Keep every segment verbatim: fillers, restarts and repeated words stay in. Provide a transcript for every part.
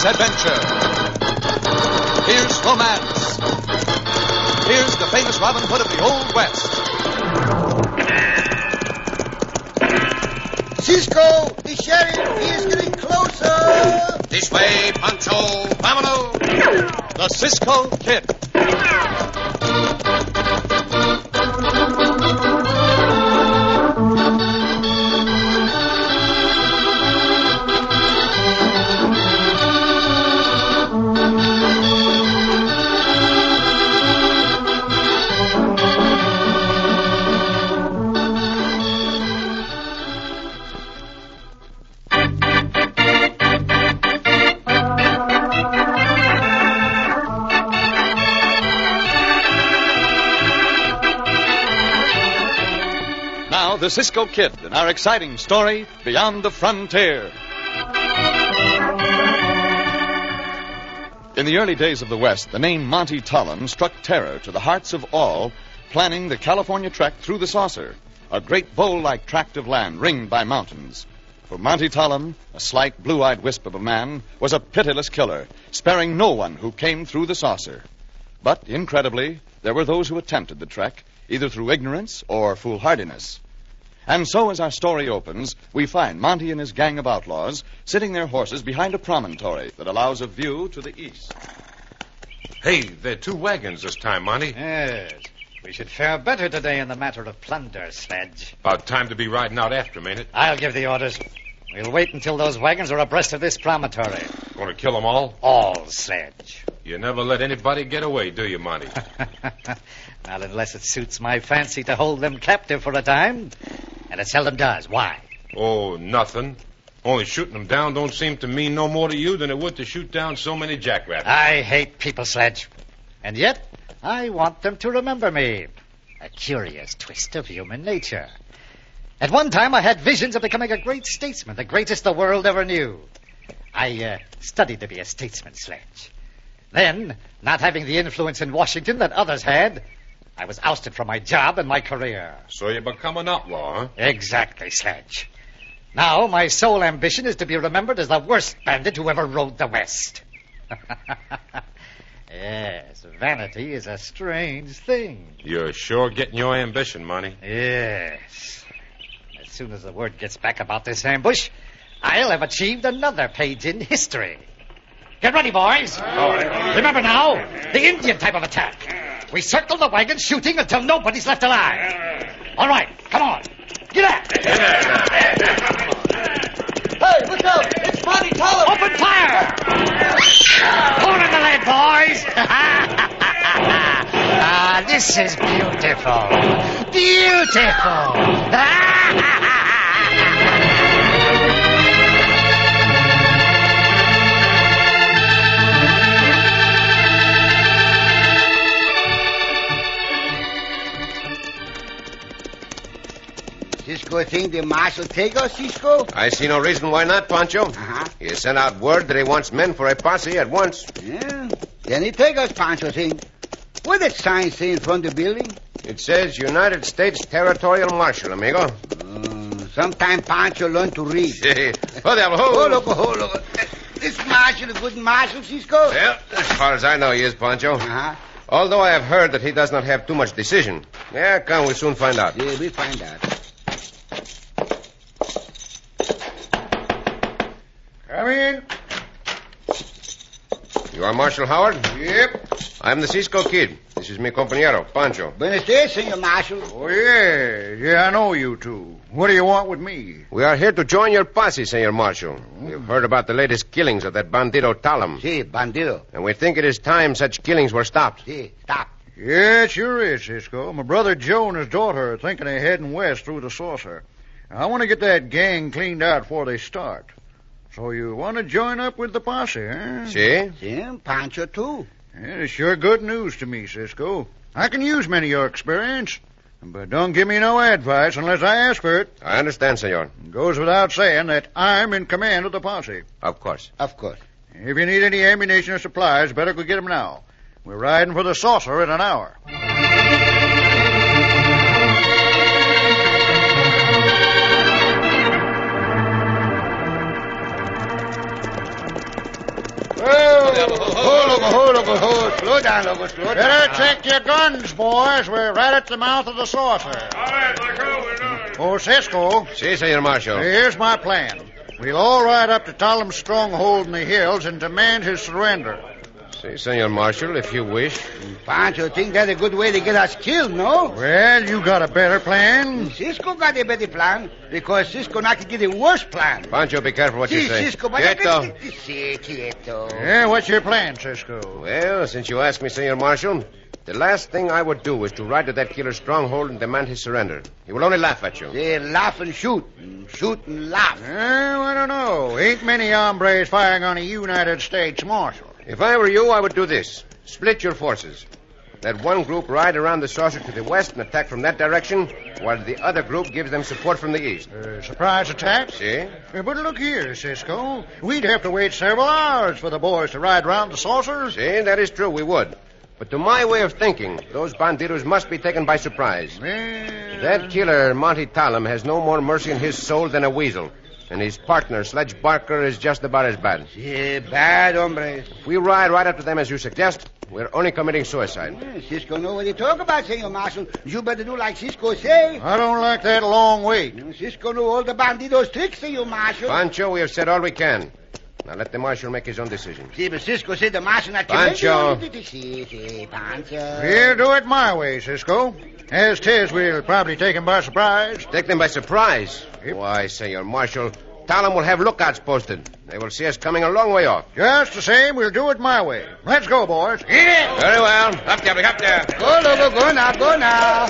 Here's adventure. Here's romance. Here's the famous Robin Hood of the Old West. Cisco, the sheriff, he is getting closer. This way, Pancho. Vámonos. The Cisco Kid. The Cisco Kid in our exciting story, Beyond the Frontier. In the early days of the West, the name Monty Tollem struck terror to the hearts of all planning the California trek through the Saucer, a great bowl-like tract of land ringed by mountains. For Monty Tollem, a slight, blue-eyed wisp of a man, was a pitiless killer, sparing no one who came through the Saucer. But, incredibly, there were those who attempted the trek, either through ignorance or foolhardiness. And so, as our story opens, we find Monty and his gang of outlaws sitting their horses behind a promontory that allows a view to the east. Hey, there are two wagons this time, Monty. Yes. We should fare better today in the matter of plunder, Sledge. About time to be riding out after them, ain't it? I'll give the orders. We'll wait until those wagons are abreast of this promontory. Going to kill them all? All, Sledge. You never let anybody get away, do you, Monty? Not unless it suits my fancy to hold them captive for a time. And it seldom does. Why? Oh, nothing. Only shooting them down don't seem to mean no more to you than it would to shoot down so many jackrabbits. I hate people, Sledge. And yet, I want them to remember me. A curious twist of human nature. At one time, I had visions of becoming a great statesman, the greatest the world ever knew. I uh, studied to be a statesman, Sledge. Then, not having the influence in Washington that others had, I was ousted from my job and my career. So you become an outlaw, huh? Exactly, Sledge. Now, my sole ambition is to be remembered as the worst bandit who ever rode the West. Yes, vanity is a strange thing. You're sure getting your ambition, Monty. Yes. As soon as the word gets back about this ambush, I'll have achieved another page in history. Get ready, boys. Remember now, the Indian type of attack. We circle the wagon shooting until nobody's left alive. All right, come on. Get up. Hey, look out! It's Monty Tollem! Open fire! Pull in the lead, boys! Ah, this is beautiful. Beautiful! Cisco think the marshal take us, Cisco? I see no reason why not, Pancho. Uh-huh. He sent out word that he wants men for a posse at once. Yeah. Then he take us, Pancho think. What that sign say in front of the building? It says United States Territorial Marshal, amigo. Uh, sometime Pancho learn to read. Oh, devil, Oh, look, oh, look. This marshal a good marshal, Cisco? Well, as far as I know, he is, Pancho. Uh-huh. Although I have heard that he does not have too much decision. Yeah, come, we'll soon find out. Yeah, we find out. Come in. You are Marshal Howard? Yep. I'm the Cisco Kid. This is mi compañero, Pancho. Buenos dias, Senor Marshal. Oh, yeah. Yeah, I know you two. What do you want with me? We are here to join your posse, Senor Marshal. We've heard about the latest killings of that bandito Tollem. Si, bandido. And we think it is time such killings were stopped. Si, stop. Yeah, it sure is, Cisco. My brother Joe and his daughter are thinking of heading west through the Saucer. I want to get that gang cleaned out before they start. So you want to join up with the posse, huh? See? Si, Pancho, too. Yeah, it's sure good news to me, Cisco. I can use many of your experience. But don't give me no advice unless I ask for it. I understand, senor. It goes without saying that I'm in command of the posse. Of course. Of course. If you need any ammunition or supplies, better go get them now. We're riding for the Saucer in an hour. Hold, Loco, hold, Loco, hold. Slow down, Loco, slow down. Better check your guns, boys. We're right at the mouth of the saucer. All right, Loco, we're done. Oh, Cisco, Si, Senor Marshal. here's my plan. We'll all ride up to Talam's stronghold in the hills and demand his surrender. Si, Senor Marshal, if you wish. Pancho think that's a good way to get us killed, no? Well, you got a better plan? Cisco got a better plan because Cisco not to get a worse plan. Pancho, be careful what you Si, say. Cisco, but Quieto. Si, quieto. Yeah, what's your plan, Cisco? Well, since you ask me, Senor Marshal, the last thing I would do is to ride to that killer's stronghold and demand his surrender. He will only laugh at you. They laugh and shoot. Shoot and laugh. Well, I don't know. Ain't many hombres firing on a United States Marshal. If I were you, I would do this. Split your forces. Let one group ride around the saucer to the west and attack from that direction, while the other group gives them support from the east. Uh, surprise attack? See? Uh, But look here, Cisco. We'd have to wait several hours for the boys to ride round the saucer. See, that is true, we would. But to my way of thinking, those bandidos must be taken by surprise. Well, That killer, Monty Talam, has no more mercy in his soul than a weasel. And his partner, Sledge Barker, is just about as bad. Si, bad hombres. If we ride right up to them as you suggest, we're only committing suicide. Yeah, Cisco know what he talk about, Senor Marshal. You better do like Cisco say. I don't like that long wait. Cisco know all the bandidos tricks, Senor Marshal. Pancho, we have said all we can. Now let the marshal make his own decision. See, but Cisco said the Marshal not Pancho. Si, si, Pancho. We'll do it my way, Cisco. As 'tis, we'll probably take him by surprise. Take them by surprise. Yep. Why, Senor Marshal, Talam will have lookouts posted. They will see us coming a long way off. Just the same, we'll do it my way. Let's go, boys. Very well. Up there, up there. Go, Loco, go now, go now.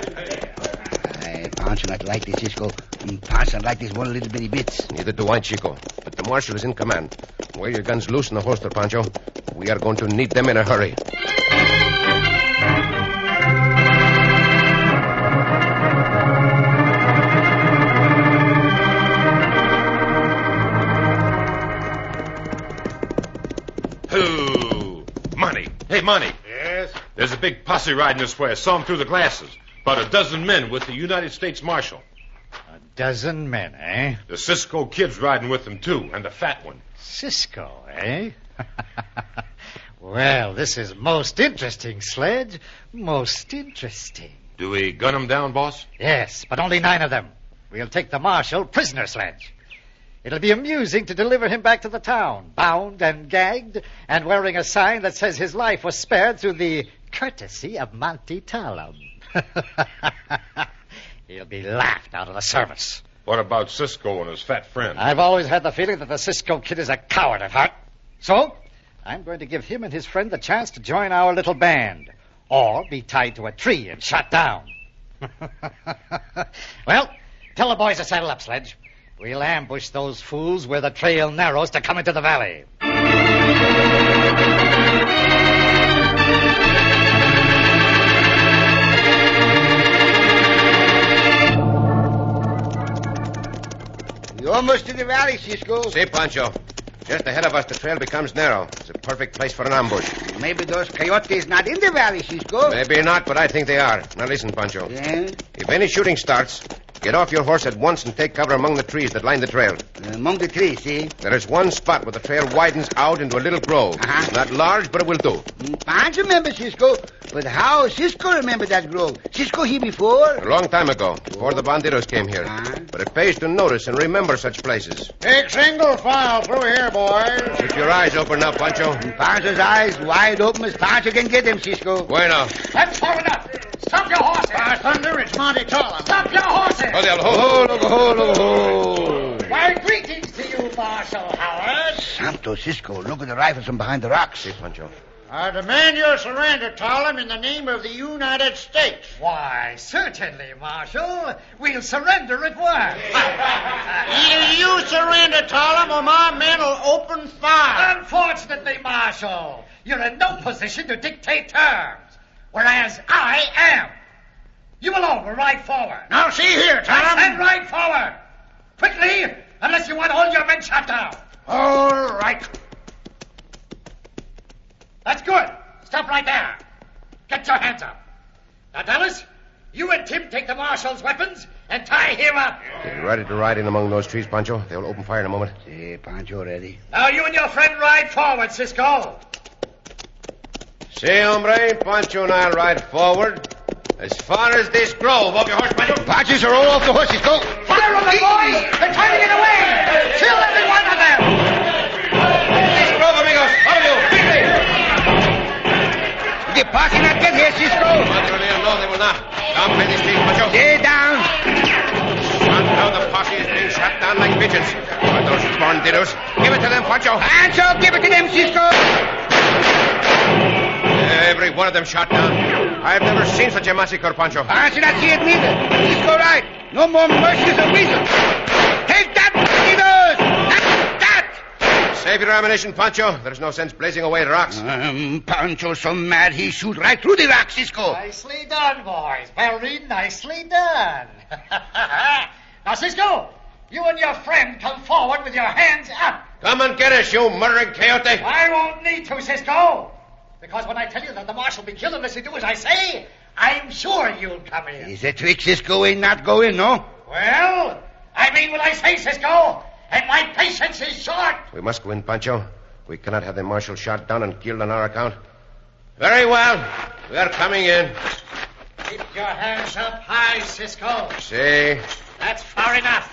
Hey, Pancho not like this, Cisco. Pancho not like this one little bitty bits. Neither do I, Chico. But the marshal is in command. Wear your guns loose in the holster, Pancho. We are going to need them in a hurry. Ooh, Monty. Hey, Monty. Yes? There's a big posse riding this way. I saw him through the glasses. About a dozen men with the United States Marshal. A dozen men, eh? The Cisco Kid's riding with them, too, and the fat one. Cisco, eh? Well, this is most interesting, Sledge. Most interesting. Do we gun him down, boss? Yes, but only nine of them. We'll take the marshal prisoner, Sledge. It'll be amusing to deliver him back to the town, bound and gagged, and wearing a sign that says his life was spared through the courtesy of Monty Talam. He'll be laughed out of the service. What about Cisco and his fat friend? I've always had the feeling that the Cisco Kid is a coward at heart. So, I'm going to give him and his friend the chance to join our little band, or be tied to a tree and shot down. Well, tell the boys to saddle up, Sledge. We'll ambush those fools where the trail narrows to come into the valley. You almost to the valley, Cisco. See, Pancho. Just ahead of us, the trail becomes narrow. It's a perfect place for an ambush. Maybe those coyotes not in the valley, Cisco. Maybe not, but I think they are. Now listen, Pancho. Yeah? If any shooting starts, get off your horse at once and take cover among the trees that line the trail. Among the trees, see? There is one spot where the trail widens out into a little grove. Uh-huh. Not large, but it will do. Pancho remember, Cisco. But how Cisco remember that grove? Cisco here before? A long time ago, before the bandidos came here. Uh-huh. But it pays to notice and remember such places. Take single file through here, boys. Keep your eyes open now, Pancho. Pancho's eyes wide open as Pancho can get them, Cisco. Bueno. That's far enough. Stop your horses. By thunder, it's Monty Talam. Stop your horses. Hold on, hold, hold, hold, hold, hold. Why, greetings to you, Marshal Howard. Santo, Cisco, look at the rifles from behind the rocks. See, Pancho. I demand your surrender, Talam, in the name of the United States. Why, certainly, Marshal. We'll surrender at once. Either you surrender, Talam, or my men will open fire. Unfortunately, Marshal, you're in no position to dictate terms, whereas I am. You alone will ride forward. Now, see here, And Talam. ride forward. Quickly, unless you want all your men shot down. All right. That's good. Stop right there. Get your hands up. Now, Dallas, you and Tim take the marshal's weapons and tie him up. Get ready to ride in among those trees, Pancho. They will open fire in a moment. See, Pancho ready. Now, you and your friend ride forward, Cisco. See, hombre, Pancho and I'll ride forward as far as this grove. Off your horse, Pancho. Panchos are all off the horses. Go. Fire on them, boys! They're trying to get away! Kill every one of them! This grove, amigos. All of you, quickly. The posse not get here, Cisco. Madre mia, no, they will not. Down by these feet, Pancho. Stay down. Shot down. The posse is being shot down like pigeons. By those bandidos. Give it to them, Pancho. Pancho, give it to them, Cisco. Every one of them shot down. I've never seen such a massacre, Pancho. Pancho not see it neither. Cisco right. No more mercies or weasels. Take that, bandidos. That's that. Save your ammunition, Pancho. There's no sense blazing away at rocks. Um, Pancho's so mad he shoot right through the rock, Cisco. Nicely done, boys. Very nicely done. Now, Cisco, you and your friend come forward with your hands up. Come and get us, you murdering coyote. I won't need to, Cisco. Because when I tell you that the marshal will be killed unless you do as I say, I'm sure you'll come in. Is a trick, Cisco ain't not go in, no? Well, I mean what I say, Cisco. And my patience is short. We must go in, Pancho. We cannot have the marshal shot down and killed on our account. Very well. We are coming in. Keep your hands up high, Cisco. See? That's far enough.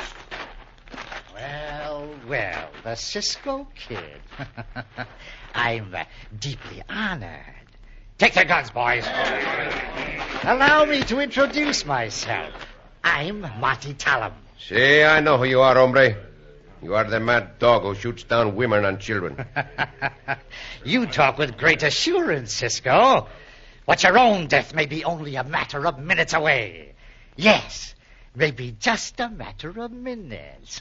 Well, well, the Cisco Kid. I'm uh, deeply honored. Take their guns, boys. Allow me to introduce myself. I'm Monty Tallum. See, I know who you are, hombre. You are the mad dog who shoots down women and children. You talk with great assurance, Cisco. But your own death may be only a matter of minutes away. Yes, maybe just a matter of minutes.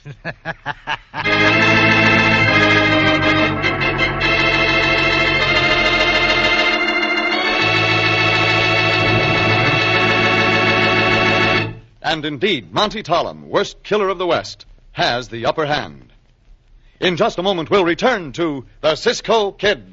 And indeed, Monty Tallum, worst killer of the West, has the upper hand. In just a moment, we'll return to the Cisco Kid.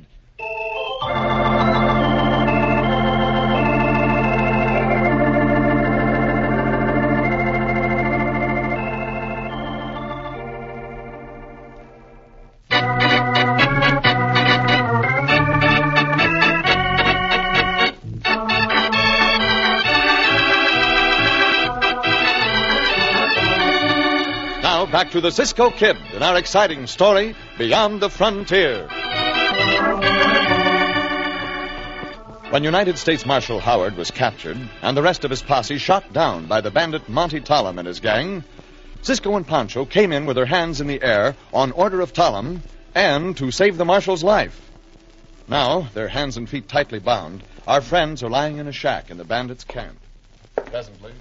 Back to the Cisco Kid and our exciting story, Beyond the Frontier. When United States Marshal Howard was captured and the rest of his posse shot down by the bandit Monty Tallum and his gang, Cisco and Pancho came in with their hands in the air on order of Tallum and to save the Marshal's life. Now, their hands and feet tightly bound, our friends are lying in a shack in the bandits' camp. Presently...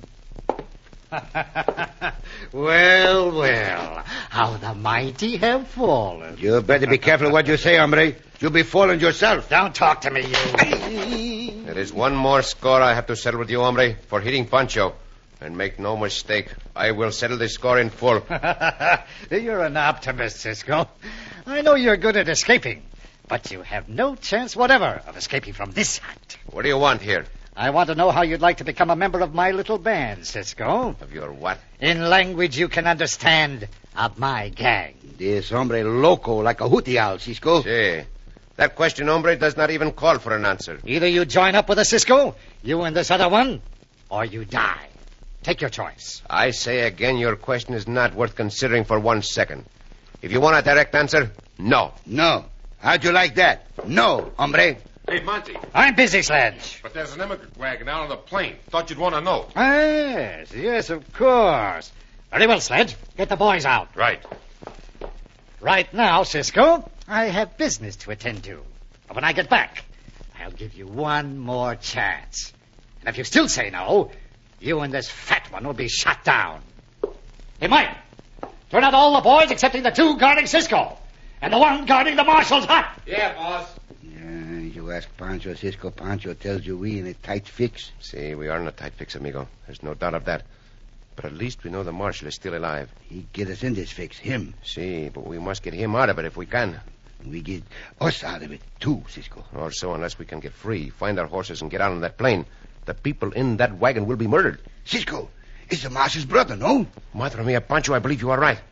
Well, well, how the mighty have fallen. You better be careful what you say, hombre. You'll be falling yourself. Don't talk to me, you. There is one more score I have to settle with you, hombre, for hitting Pancho. And make no mistake, I will settle this score in full. You're an optimist, Cisco. I know you're good at escaping, but you have no chance whatever of escaping from this hut. What do you want here? I want to know how you'd like to become a member of my little band, Cisco. Of your what? In language you can understand, of my gang. This hombre loco like a hooty owl, Cisco. See, that question, hombre, does not even call for an answer. Either you join up with us, Cisco, you and this other one, or you die. Take your choice. I say again, your question is not worth considering for one second. If you want a direct answer, no. No. How'd you like that? No, hombre. Hey, Monty. I'm busy, Sledge. But there's an immigrant wagon out on the plain. Thought you'd want to know. Yes, yes, of course. Very well, Sledge. Get the boys out. Right. Right now, Cisco, I have business to attend to. But when I get back, I'll give you one more chance. And if you still say no, you and this fat one will be shot down. Hey, Mike, turn out all the boys excepting the two guarding Cisco. And the one guarding the marshal's hut. Yeah, boss. You ask Pancho, Cisco. Pancho tells you we in a tight fix. See, we are in a tight fix, amigo. There's no doubt of that. But at least we know the marshal is still alive. He get us in this fix, him. See, but we must get him out of it if we can. We get us out of it, too, Cisco. Also, unless we can get free, find our horses and get out on that plain, the people in that wagon will be murdered. Cisco, it's the marshal's brother, no? Madre mia, Pancho, I believe you are right.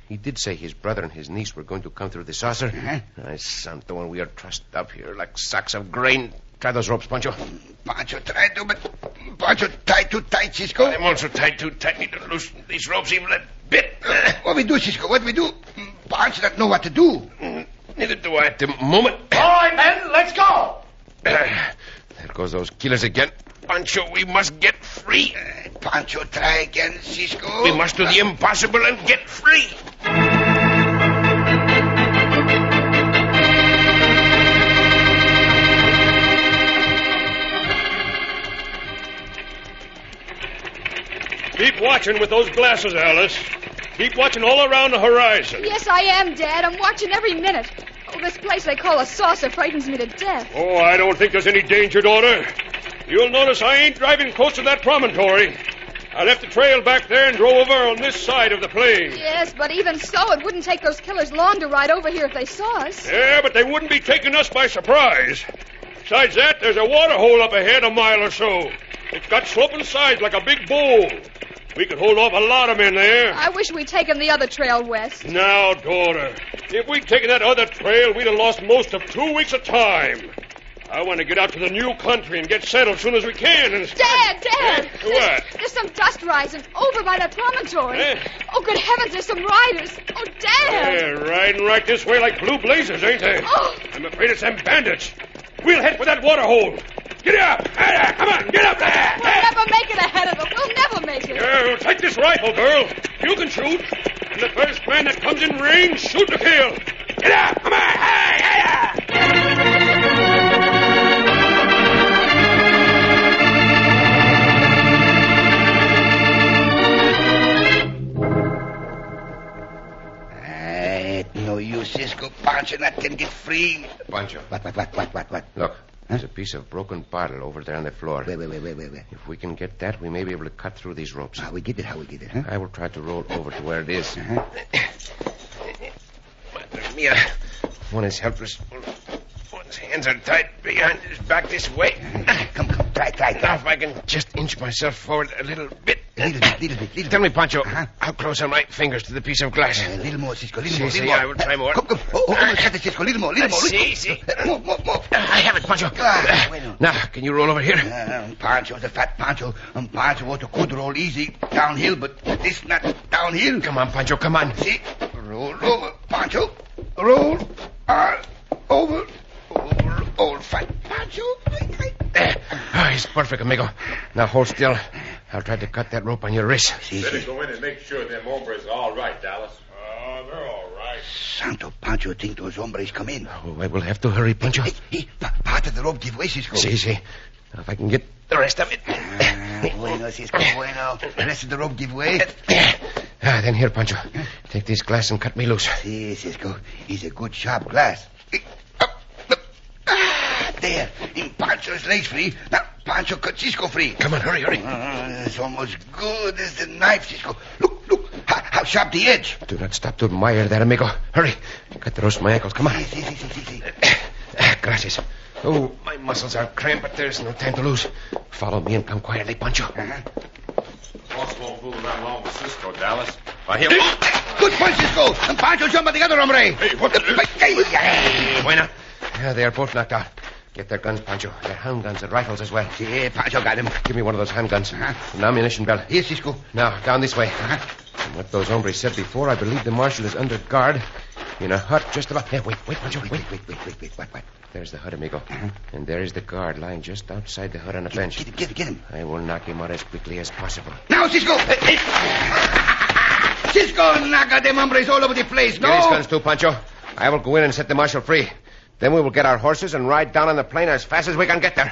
He did say his brother and his niece were going to come through the saucer. Uh-huh. Ay, santo, and we are trussed up here like sacks of grain. Try those ropes, Pancho. Pancho, try to, but Pancho, tied too tight, Cisco. I'm also tied too tightly to loosen these ropes even a bit. What we do, Cisco? What we do? Pancho doesn't know what to do. Neither do I at the moment. All right, men, let's go. There goes those killers again. Pancho, we must get free. Uh, Pancho, try again, Cisco. We must do the impossible and get free. Keep watching with those glasses, Alice. Keep watching all around the horizon. Yes, I am, Dad. I'm watching every minute. Oh, this place they call a saucer frightens me to death. Oh, I don't think there's any danger, daughter. You'll notice I ain't driving close to that promontory. I left the trail back there and drove over on this side of the plain. Yes, but even so, it wouldn't take those killers long to ride over here if they saw us. Yeah, but they wouldn't be taking us by surprise. Besides that, there's a water hole up ahead a mile or so. It's got sloping sides like a big bowl. We could hold off a lot of men there. I wish we'd taken the other trail west. Now, daughter, if we'd taken that other trail, we'd have lost most of two weeks of time. I want to get out to the new country and get settled as soon as we can. And... Dad, Dad! Eh? There's, What? There's some dust rising over by that promontory. Eh? Oh, good heavens, there's some riders. Oh, Dad! They're riding right this way like blue blazers, ain't they? Oh. I'm afraid it's them bandits. We'll head for that water hole. Get up! Hey, come on, get up there! We'll never make it ahead of them. We'll never make it. Yeah, take this rifle, girl. You can shoot. And the first man that comes in range, shoot to kill. Get up! Come on! Hey, hey, Uh, no use, Cisco. Pancho not can get free. Pancho. What, what, what, what, what, what? Look, there's a piece of broken bottle over there on the floor. Wait, wait, wait, wait, wait, wait. If we can get that, we may be able to cut through these ropes. How we get it, how we get it, huh? I will try to roll over to where it is. Uh-huh. Madre mia. One is helpless. One's hands are tied behind his back this way. Come, come, try, try, Now, try. if I can just inch myself forward a little bit. Little bit, little bit, little Tell me, bit. Pancho, Uh-huh. how close are my fingers to the piece of glass? A little more, Cisco, little Si, more, si, little more. I will try more. Come, come. Oh, oh, almost got it, Cisco. Little more, little more. Si, little si. more. More, more, more. I have it, Pancho. Ah, bueno. Now, can you roll over here? Uh, Pancho's a fat Pancho. And Pancho ought to could roll easy downhill, but this not downhill. Come on, Pancho, come on. See? Roll over, Pancho. Roll. Uh, over. Over. Old fat Pancho. There. Oh, he's perfect, amigo. Now, hold still. I'll try to cut that rope on your wrist. See, Better see. go in and make sure them hombres are all right, Dallas. Oh, they're all right. Santo Pancho think those hombres come in. Oh, I will have to hurry, Pancho. Hey, hey, pa- part of the rope give way, Cisco. See, see. Now, if I can get the rest of it. Ah, bueno, Cisco, bueno. The rest of the rope give way. Ah, then here, Pancho. Take this glass and cut me loose. See, Cisco, he's a good sharp glass. Eh, up, up. Ah, there. In Pancho's legs free. Now, Pancho cut Cisco free. Come on, hurry, hurry. Uh, it's almost good as the knife, Cisco. Look, look. How, how sharp the edge. Do not stop to admire that, amigo. Hurry. Cut the rest of my ankles. Come on. See, see, see, see, see. Ah, gracias. Oh, my muscles are cramped, but there's no time to lose. Follow me and come quietly, Pancho. Uh-huh. Boss won't fool around long with Cisco, Dallas. By him. Good punch, Cisco. And Pancho jump at the other hombre. Hey, what the... Buena. Yeah, they are both knocked out. Get their guns, Pancho. Their handguns and rifles as well. See, Pancho got him. Give me one of those handguns. Uh-huh. An ammunition belt. Here, Cisco. Now, down this way. Uh-huh. From what those hombres said before, I believe the marshal is under guard in a hut just about... Here, wait, wait, Pancho, Wait, wait. wait, wait, wait, wait, wait, what, what? There's the hut, amigo. Uh-huh. And there is the guard lying just outside the hut on a Get, bench. get him, get him, get him. I will knock him out as quickly as possible. Now, Cisco. Cisco, knock them hombres all over the place, no? Get his guns too, Pancho. I will go in and set the marshal free. Then we will get our horses and ride down on the plain as fast as we can get there.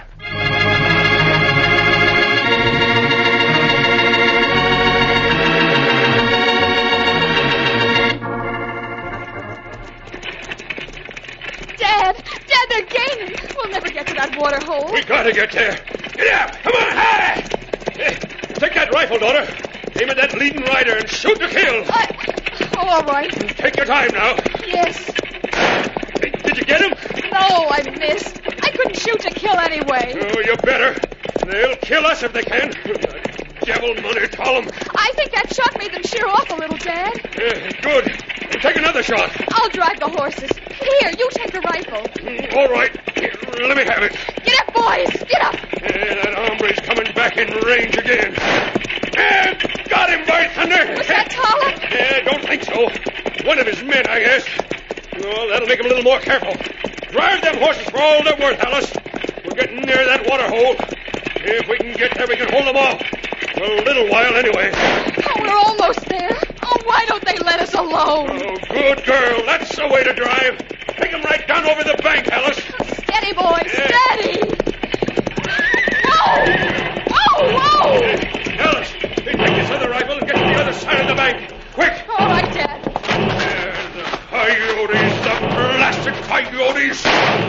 Dad! Dad, they're gaining. We'll never get to that water hole. We gotta get there. Get up! Come on! Hey! Hey, take that rifle, daughter. Aim at that leading rider and shoot to kill. I... Oh, all right. Take your time now. Yes. Hey, did you get him? No, I missed. I couldn't shoot to kill anyway. Oh, you better. They'll kill us if they can. Devil money, Tollum. I think that shot made them sheer off a little, Dad. Yeah, good. Take another shot. I'll drive the horses. Here, you take the rifle. Mm, All right. Let me have it. Get up, boys. Get up. Yeah, that hombre's coming back in range again. Yeah, got him, by thunder. Was that Tollett? Yeah, don't think so. One of his men, I guess. Well, that'll make him a little more careful. Drive them horses for all they're worth, Alice. We're getting near that water hole. If we can get there, we can hold them off. For a little while, anyway. Oh, we're almost there. Oh, why don't they let us alone? Oh, good girl. That's the way to drive. Take them right down over the bank, Alice. Steady, boys. Yeah. Steady. Whoa! Whoa, whoa! Alice, take this other rifle and get to the other side of the bank. Quick! All right, Dad. There, the coyotes, the blasted coyotes.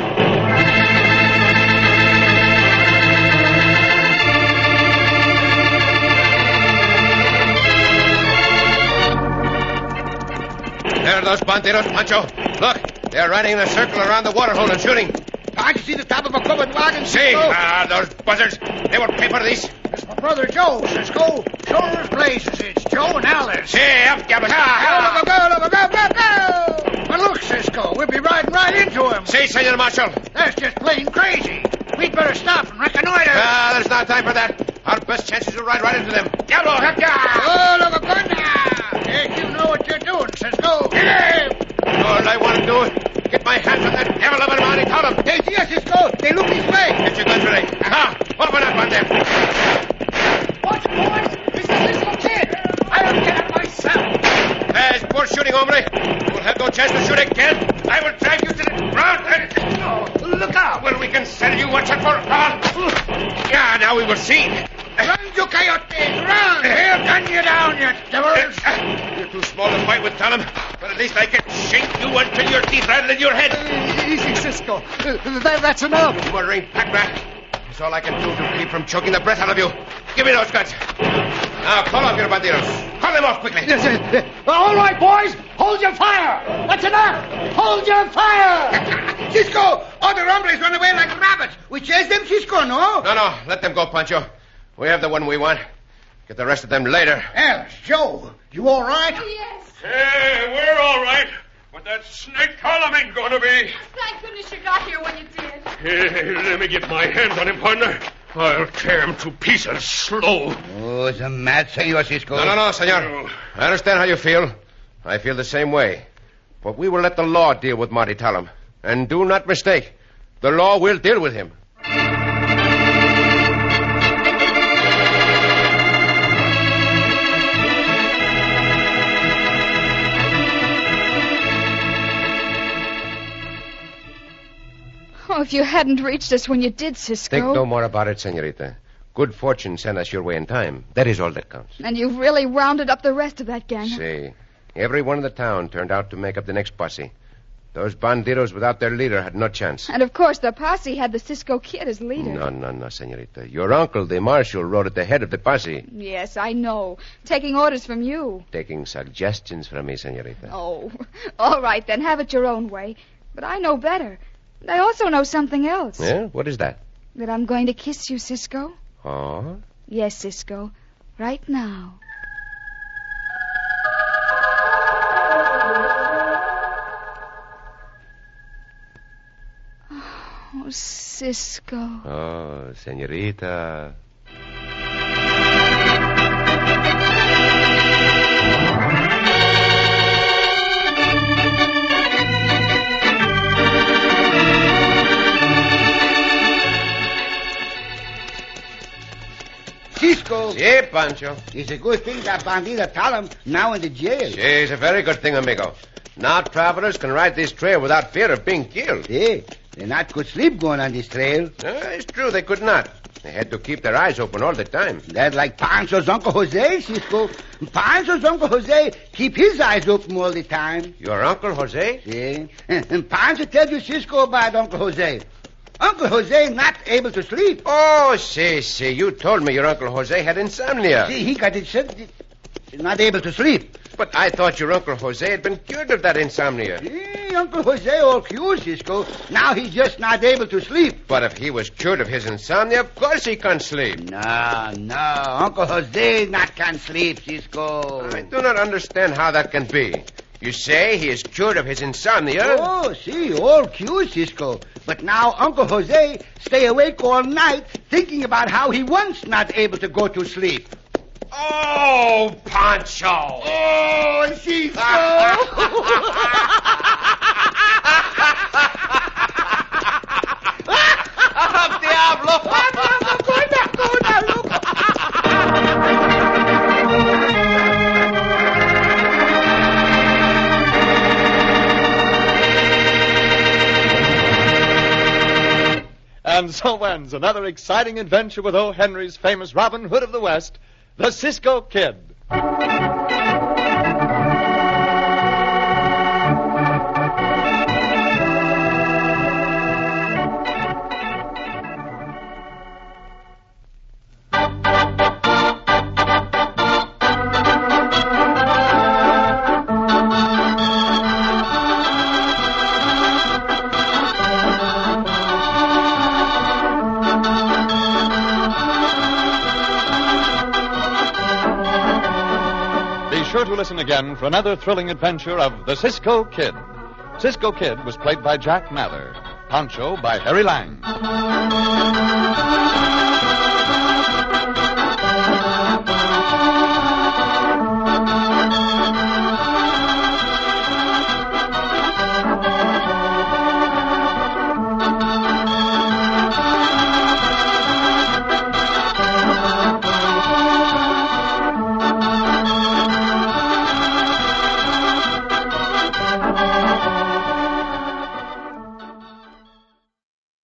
There are those bandidos, Pancho. Look, they're riding in a circle around the water hole and shooting. Can't you see the top of a covered wagon, See, Cisco? ah, those buzzards. They will pay for these. It's my brother Joe, Cisco. Sure as blazes, it's Joe and Alice. See, up, Diablos. Go, Ah, go, go, go, go, go! But look, Cisco, we'll be riding right into him. See, Senor Marshal. That's just plain crazy. We'd better stop and reconnoiter. Ah, there's not time for that. Our best chance is to ride right into them. Diablo, help ya! Oh, look, go now! Yes, you know what you're doing, Cisco. Get him! All I want to do is get my hands on that devil of a Monty Tollett. They see us, Cisco. They look this way. Get your guns ready. Aha! Open up on them. Watch, boys. This is Cisco Kid. I'll get it myself. There's poor shooting, hombre. You'll have no chance to shoot again. I will drive you to the ground and... Oh, look out. Well, we can send you one shot for... Uh, yeah, now we will see. Run, you coyotes, run! He'll gun you down, you devils. You're too small to fight with, Talon. But at least I can shake you until your teeth rattle in your head. Easy, Cisco. That, that's enough. Murdering pack rat. That's all I can do to keep from choking the breath out of you. Give me those guns. Now, call off your bandidos. Call them off quickly. All right, boys. Hold your fire. That's enough. Hold your fire. Cisco, all the hombres run away like rabbits. We chase them, Cisco, no? No, no. Let them go, Pancho. We have the one we want. Get the rest of them later. Alice, Joe, you all right? Yes. Hey, we're all right. But that snake column ain't gonna be. Thank goodness you got here when you did. Hey, let me get my hands on him, partner. I'll tear him to pieces slow. Oh, it's a mad senor, Cisco. No, no, no, senor. I understand how you feel. I feel the same way. But we will let the law deal with Monty Tollett. And do not mistake, the law will deal with him. Oh, if you hadn't reached us when you did, Cisco. Think no more about it, senorita. Good fortune sent us your way in time. That is all that counts. And you've really rounded up the rest of that gang. See, everyone in the town turned out to make up the next posse. Those bandidos without their leader had no chance. And, of course, the posse had the Cisco Kid as leader. No, no, no, senorita. Your uncle, the marshal, rode at the head of the posse. Yes, I know. Taking orders from you. Taking suggestions from me, senorita. Oh, all right, then. Have it your own way. But I know better. And I also know something else. Yeah? What is that? That I'm going to kiss you, Cisco. Oh? Yes, Cisco. Right now. Oh, Cisco. Oh, senorita. Cisco, Si, Pancho. it's a good thing that bandita Talon now in the jail. Si, it's a very good thing, amigo. Now travelers can ride this trail without fear of being killed. Yeah, they not could sleep going on this trail. Uh, it's true, they could not. They had to keep their eyes open all the time. That's like Pancho's Uncle Jose, Cisco. Pancho's Uncle Jose keep his eyes open all the time. Your Uncle Jose? Yeah. And, and Pancho tells you, Cisco, about Uncle Jose. Uncle Jose not able to sleep. Oh, si, si. You told me your Uncle Jose had insomnia. See, he got it said, not able to sleep. But I thought your Uncle Jose had been cured of that insomnia. See, Uncle Jose all cured, Cisco. Now he's just not able to sleep. But if he was cured of his insomnia, of course he can sleep. No, no. Uncle Jose not can sleep, Cisco. I do not understand how that can be. You say he is cured of his insomnia? Oh, see, all cured, Cisco. But now Uncle Jose stay awake all night thinking about how he once not able to go to sleep. Oh, Pancho! Oh, Cisco! Diablo! And so ends another exciting adventure with O. Henry's famous Robin Hood of the West, the Cisco Kid. Be sure to listen again for another thrilling adventure of the Cisco Kid. Cisco Kid was played by Jack Mather. Pancho by Harry Lang.